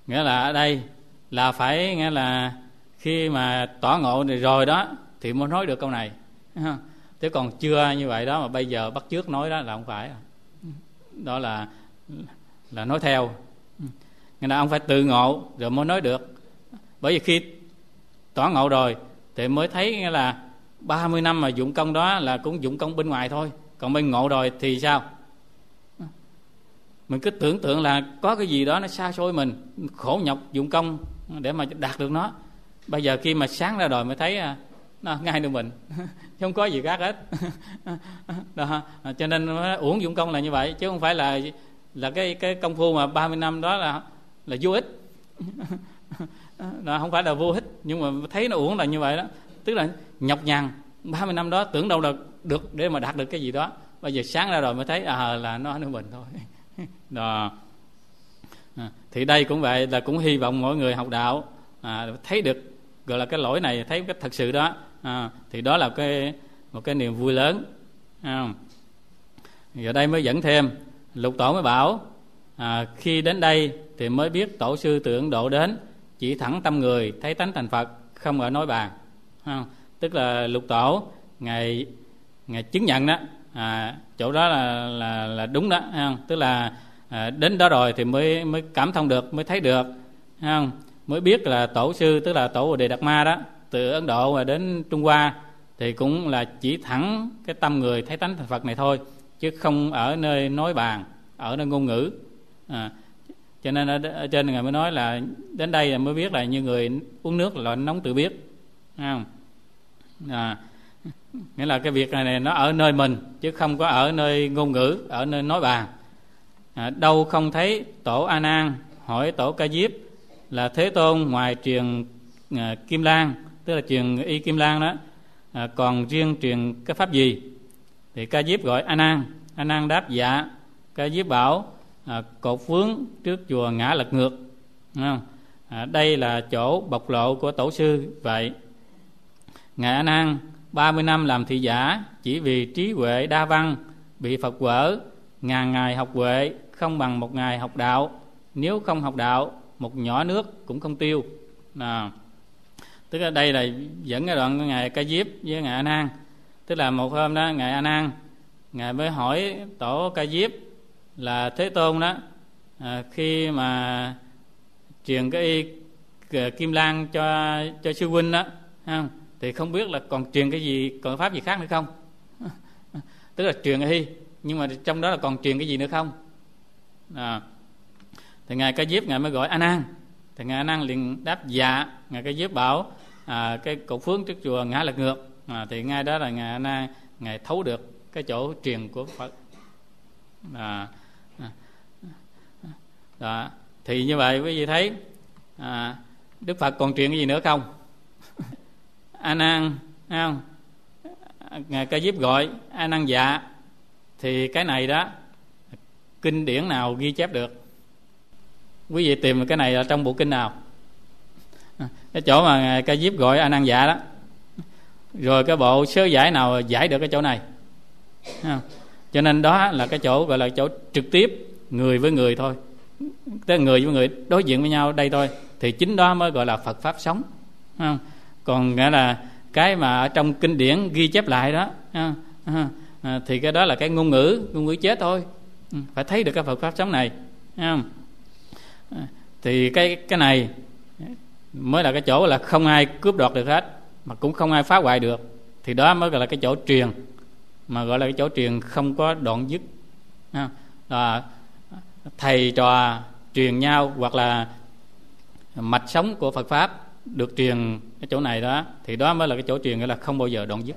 Nghĩa là ở đây là phải, nghĩa là khi mà tỏ ngộ rồi đó thì mới nói được câu này. Chứ còn chưa như vậy đó mà bây giờ bắt chước nói đó là không phải. Đó là nói theo. Nghĩa là ông phải tự ngộ rồi mới nói được. Bởi vì khi tỏ ngộ rồi thì mới thấy, nghĩa là 30 năm mà dụng công đó là cũng dụng công bên ngoài thôi. Còn bên ngộ rồi thì sao? Mình cứ tưởng tượng là có cái gì đó nó xa xôi mình, khổ nhọc dụng công để mà đạt được nó. Bây giờ khi mà sáng ra rồi mới thấy nó ngay nơi mình, chứ không có gì khác hết. Đó. Cho nên uổng dụng công là như vậy, chứ không phải là cái công phu mà 30 năm đó là vô ích. Đó, không phải là vô ích, nhưng mà thấy nó uổng là như vậy đó. Tức là nhọc nhằn 30 năm đó tưởng đâu là được để mà đạt được cái gì đó. Bây giờ sáng ra rồi mới thấy là nó ở nơi mình thôi. Đó. Thì đây cũng vậy, là cũng hy vọng mỗi người học đạo thấy được gọi là cái lỗi này, thấy cái thật sự đó, thì đó là một cái niềm vui lớn. Giờ đây mới dẫn thêm, Lục Tổ mới bảo khi đến đây thì mới biết tổ sư từ Ấn Độ đến, chỉ thẳng tâm người, thấy tánh thành Phật, không ở nói bàn. Tức là Lục Tổ ngài chứng nhận đó, chỗ đó là đúng đó, tức là đến đó rồi thì mới cảm thông được, mới thấy được, mới biết là tổ sư, tức là tổ Bồ Đề Đạt Ma đó, từ Ấn Độ và đến Trung Hoa thì cũng là chỉ thẳng cái tâm người thấy tánh thành Phật này thôi, chứ không ở nơi nói bàn, ở nơi ngôn ngữ. Cho nên ở trên ngài mới nói là đến đây là mới biết là như người uống nước là nóng tự biết. Nghĩa là cái việc này nó ở nơi mình, chứ không có ở nơi ngôn ngữ, ở nơi nói bàn. Đâu không thấy tổ A Nan hỏi tổ Ca Diếp là Thế Tôn ngoài truyền Kim Lan, tức là truyền y Kim Lan đó, còn riêng truyền cái pháp gì? Thì Ca Diếp gọi A Nan. A Nan đáp dạ. Ca Diếp bảo cột vướng trước chùa ngã lật ngược, đây là chỗ bộc lộ của tổ sư vậy. Ngài A Nan 30 năm làm thị giả, chỉ vì trí huệ đa văn bị Phật quở, ngàn ngày học huệ không bằng một ngày học đạo. Nếu không học đạo, một nhỏ nước cũng không tiêu. Tức là đây là dẫn cái đoạn của ngài Ca Diếp với ngài A Nan. Tức là một hôm đó ngài A Nan ngài mới hỏi tổ Ca Diếp là Thế Tôn đó, khi mà truyền cái y Kim Lan cho sư huynh đó, thì không biết là còn truyền cái gì, còn pháp gì khác nữa không? Tức là truyền y, nhưng mà trong đó là còn truyền cái gì nữa không? Thì ngài Ca Diếp ngài mới gọi A Nan. Thì ngài A Nan liền đáp dạ. Ngài Ca Diếp bảo cái cột phướng trước chùa ngã lật ngược, thì ngay đó là ngài A Nan ngài thấu được cái chỗ truyền của Phật. Đó. Thì như vậy quý vị thấy Đức Phật còn truyền cái gì nữa không? A Nan, không? Ngài Ca Diếp gọi A Nan dạ. Thì cái này đó kinh điển nào ghi chép được? Quý vị tìm cái này ở trong bộ kinh nào? Cái chỗ mà Ngài Ca Diếp gọi A Nan dạ đó, rồi cái bộ sớ giải nào giải được cái chỗ này? Cho nên đó là cái chỗ gọi là chỗ trực tiếp người với người thôi, tức là người với người đối diện với nhau đây thôi, thì chính đó mới gọi là Phật pháp sống. Còn nghĩa là cái mà ở trong kinh điển ghi chép lại đó, thì cái đó là cái ngôn ngữ chết thôi. Phải thấy được cái Phật pháp sống này. Thì cái này mới là cái chỗ là không ai cướp đoạt được hết, mà cũng không ai phá hoại được. Thì đó mới gọi là cái chỗ truyền, mà gọi là cái chỗ truyền không có đoạn dứt. Là thầy trò truyền nhau, hoặc là mạch sống của Phật pháp được truyền cái chỗ này đó, thì đó mới là cái chỗ truyền, nghĩa là không bao giờ đoạn dứt.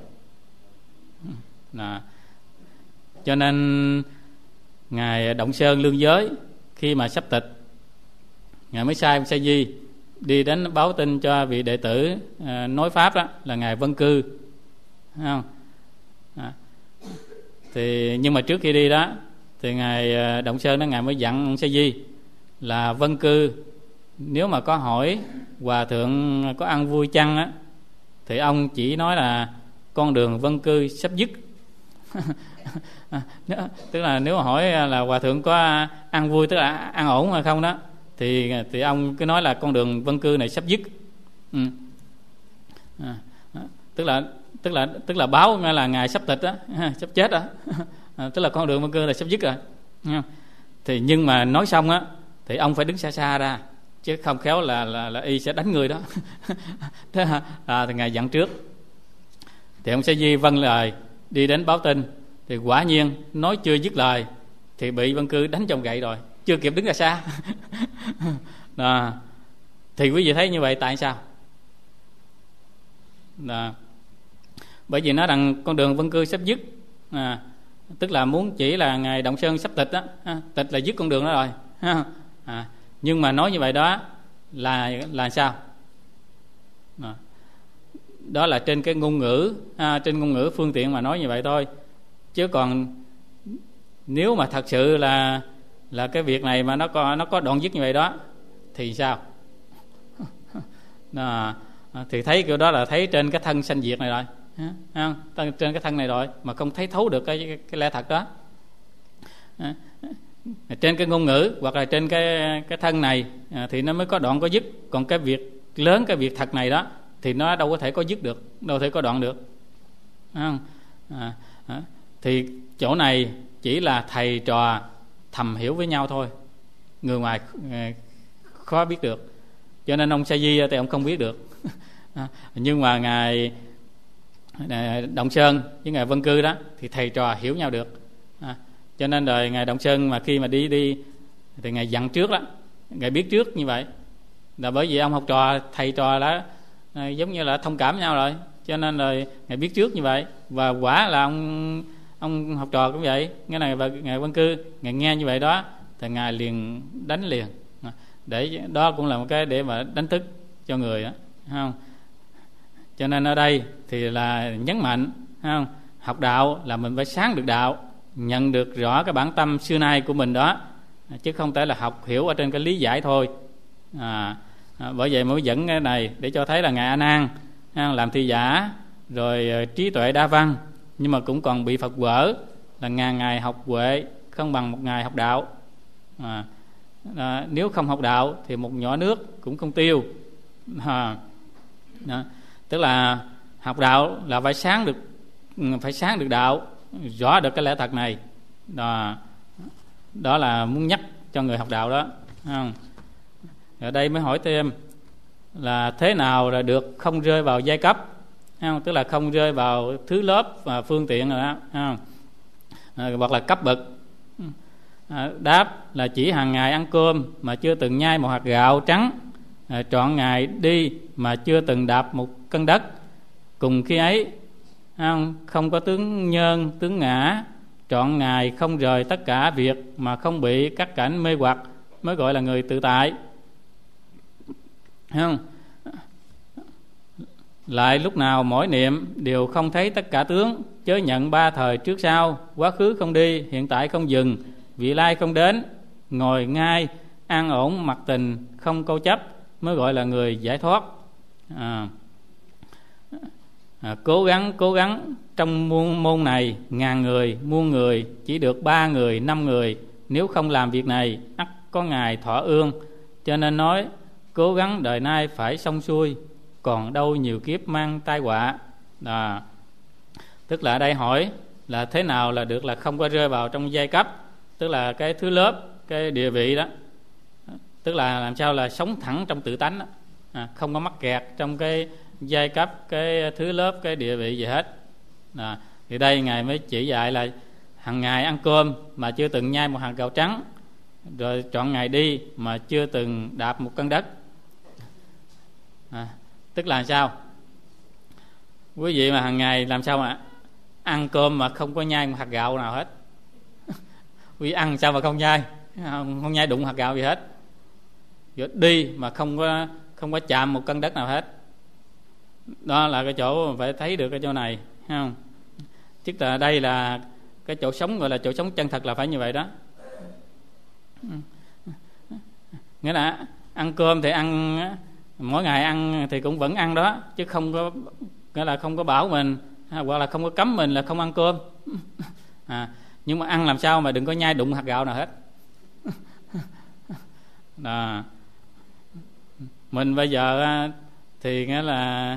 Cho nên ngài Động Sơn Lương Giới khi mà sắp tịch, ngài mới sai Sa Di đi đến báo tin cho vị đệ tử nói pháp đó là ngài Vân Cư, không? Thì nhưng mà trước khi đi đó thì ngài Động Sơn đó ngài mới dặn Sa Di là Vân Cư, nếu mà có hỏi hòa thượng có ăn vui chăng á, thì ông chỉ nói là con đường Vân Cư sắp dứt. Tức là nếu mà hỏi là hòa thượng có ăn vui, tức là ăn ổn hay không đó, thì ông cứ nói là con đường Vân Cư này sắp dứt. Tức là báo nghe là ngài sắp tịch đó, sắp chết đó. Tức là con đường Vân Cư là sắp dứt rồi. Thì nhưng mà nói xong á thì ông phải đứng xa xa ra, chứ không khéo là y sẽ đánh người đó. Thế thì ngài dặn trước. Thì ông Sa Di vâng lời đi đến báo tin. Thì quả nhiên nói chưa dứt lời thì bị Vân Cư đánh trong gậy rồi, chưa kịp đứng ra xa. Thì quý vị thấy như vậy tại sao? Bởi vì nó rằng con đường Vân Cư sắp dứt, tức là muốn chỉ là ngài Động Sơn sắp tịch đó, tịch là dứt con đường đó rồi. Nhưng mà nói như vậy đó là sao? Đó là trên cái ngôn ngữ, trên ngôn ngữ phương tiện mà nói như vậy thôi. Chứ còn nếu mà thật sự là cái việc này mà nó có đoạn dứt như vậy đó thì sao? Thì thấy kiểu đó là thấy trên cái thân sanh diệt này rồi, trên cái thân này rồi mà không thấy thấu được cái lẽ thật đó. Trên cái ngôn ngữ hoặc là trên cái thân này thì nó mới có đoạn có dứt. Còn cái việc lớn, cái việc thật này đó thì nó đâu có thể có dứt được, đâu thể có đoạn được. Thì chỗ này chỉ là thầy trò thầm hiểu với nhau thôi, người ngoài khó biết được. Cho nên ông Sa Di thì ông không biết được. Nhưng mà ngài Động Sơn với ngài Vân Cư đó thì thầy trò hiểu nhau được. Cho nên rồi ngài Động Sơn mà khi mà đi thì ngài dặn trước đó, ngài biết trước như vậy là bởi vì ông học trò thầy trò đó giống như là thông cảm nhau rồi, cho nên rồi ngài biết trước như vậy. Và quả là ông học trò cũng vậy, cái này và ngài Vân Cư ngài nghe như vậy đó thì ngài liền đánh liền, để đó cũng là một cái để mà đánh thức cho người đó, không? Cho nên ở đây thì là nhấn mạnh, không? Học đạo là mình phải sáng được đạo, nhận được rõ cái bản tâm xưa nay của mình đó, chứ không thể là học hiểu ở trên cái lý giải thôi. Bởi vậy mới dẫn cái này để cho thấy là ngài A Nan làm thi giả rồi trí tuệ đa văn, nhưng mà cũng còn bị Phật quở là ngàn ngày học huệ không bằng một ngày học đạo. Nếu không học đạo thì một nhỏ nước cũng không tiêu. Tức là học đạo là phải sáng được đạo, rõ được cái lẽ thật này. Đó là muốn nhắc cho người học đạo đó. Ở đây mới hỏi thêm là thế nào là được không rơi vào giai cấp, tức là không rơi vào thứ lớp và phương tiện rồi đó, hoặc là cấp bậc. Đáp là chỉ hàng ngày ăn cơm mà chưa từng nhai một hạt gạo trắng, trọn ngày đi mà chưa từng đạp một cân đất. Cùng khi ấy không có tướng nhân tướng ngã, trọn ngày không rời tất cả việc mà không bị các cảnh mê hoặc, mới gọi là người tự tại. Lại lúc nào mỗi niệm đều không thấy tất cả tướng, chớ nhận ba thời trước sau, quá khứ không đi, hiện tại không dừng, vị lai không đến, ngồi ngay an ổn mặc tình không câu chấp, mới gọi là người giải thoát. Cố gắng trong môn này ngàn người muôn người chỉ được 3 người 5 người, nếu không làm việc này ắt có ngày thọ ương. Cho nên nói cố gắng đời nay phải xong xuôi, còn đâu nhiều kiếp mang tai họa. Tức là ở đây hỏi là thế nào là được là không có rơi vào trong giai cấp, tức là cái thứ lớp, cái địa vị đó, tức là làm sao là sống thẳng trong tự tánh đó. Không có mắc kẹt trong cái giai cấp, cái thứ lớp, cái địa vị gì hết. Thì đây ngài mới chỉ dạy là hàng ngày ăn cơm mà chưa từng nhai một hạt gạo trắng, rồi trọn ngày đi mà chưa từng đạp một cân đất. Tức là sao? Quý vị mà hàng ngày làm sao mà ăn cơm mà không có nhai một hạt gạo nào hết? Quý vị ăn sao mà không nhai đụng hạt gạo gì hết? Rồi đi mà không có chạm một cân đất nào hết. Đó là cái chỗ phải thấy được cái chỗ này, không? Tức là đây là cái chỗ sống, gọi là chỗ sống chân thật là phải như vậy đó. Nghĩa là ăn cơm thì ăn mỗi ngày ăn thì cũng vẫn ăn đó, chứ không có, nghĩa là không có bảo mình hoặc là không có cấm mình là không ăn cơm. Nhưng mà ăn làm sao mà đừng có nhai đụng hạt gạo nào hết. Đó. Mình bây giờ thì nghĩa là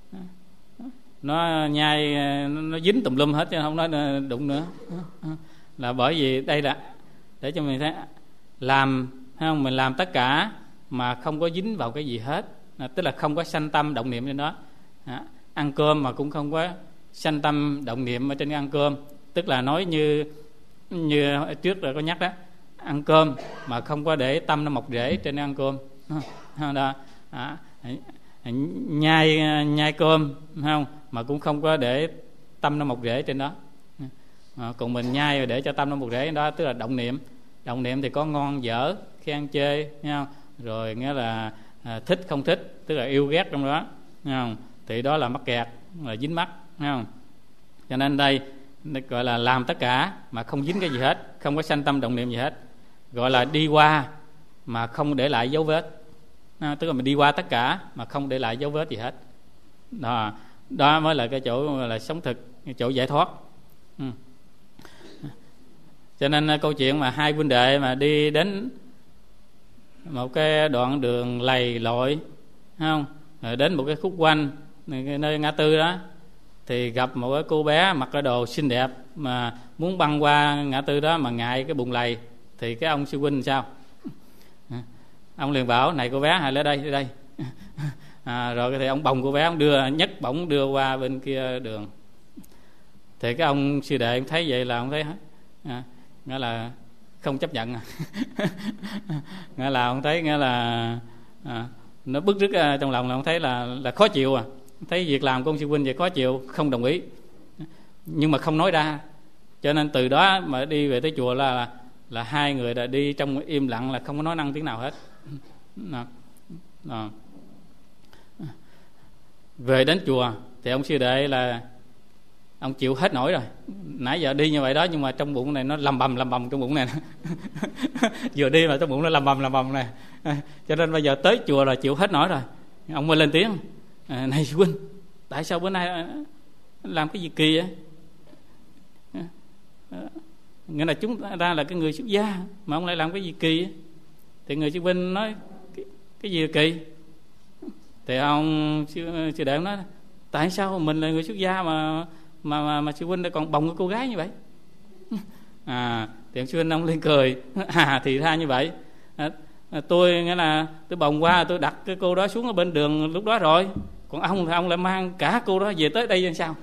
nó nhai, nó dính tùm lum hết chứ không nói đụng nữa. Là bởi vì đây là để cho mình thấy làm, thấy không? Mình làm tất cả mà không có dính vào cái gì hết, tức là không có sanh tâm động niệm trên đó. Ăn cơm mà cũng không có sanh tâm động niệm ở trên ăn cơm, tức là nói như trước rồi có nhắc đó, ăn cơm mà không có để tâm nó mọc rễ trên ăn cơm đó. Nhai cơm, không, mà cũng không có để tâm nó mọc rễ trên đó. Còn mình nhai rồi để cho tâm nó mọc rễ trên đó, tức là động niệm thì có ngon dở khi ăn chê, không? Rồi nghĩa là thích không thích, tức là yêu ghét trong đó, không? Thì đó là mắc kẹt, là dính mắc, không? Cho nên đây gọi là làm tất cả mà không dính cái gì hết, không có sanh tâm động niệm gì hết, gọi là đi qua mà không để lại dấu vết. Tức là mình đi qua tất cả mà không để lại dấu vết gì hết. Đó mới là cái chỗ là sống thực, cái chỗ giải thoát. Cho nên câu chuyện mà hai huynh đệ mà đi đến một cái đoạn đường lầy lội, không, rồi đến một cái khúc quanh nơi ngã tư đó, thì gặp một cái cô bé mặc cái đồ xinh đẹp mà muốn băng qua ngã tư đó mà ngại cái bùn lầy, thì cái ông sư huynh sao? Ông liền bảo: này cô bé, hãy lên đây. Rồi thì ông bồng cô bé, ông nhấc bổng đưa qua bên kia đường. Thì cái ông sư đệ ông thấy vậy là ông thấy nghĩa là không chấp nhận. Nghĩa là ông thấy nghĩa là nó bức rứt trong lòng, là ông thấy là khó chịu, thấy việc làm của ông sư huynh vậy khó chịu, không đồng ý, nhưng mà không nói ra. Cho nên từ đó mà đi về tới chùa là hai người đã đi trong im lặng, là không có nói năng tiếng nào hết. Về đến chùa thì ông sư đệ là ông chịu hết nổi rồi, nãy giờ đi như vậy đó, nhưng mà trong bụng này nó lầm bầm trong bụng này. Vừa đi mà trong bụng nó lầm bầm này. Cho nên bây giờ tới chùa là chịu hết nổi rồi, ông mới lên tiếng: này sư huynh, tại sao bữa nay làm cái gì kỳ vậy? Nghĩa là chúng ta là cái người xuất gia mà ông lại làm cái gì kỳ vậy? Thì người sư huynh nói: cái gì kỳ? Thì ông sư đệ nói: tại sao mình là người xuất gia mà sư huynh lại còn bồng cái cô gái như vậy? Thì ông sư huynh ông lên cười: thì ra như vậy, tôi nghĩa là tôi bồng qua, tôi đặt cái cô đó xuống ở bên đường lúc đó rồi, còn ông thì ông lại mang cả cô đó về tới đây làm sao?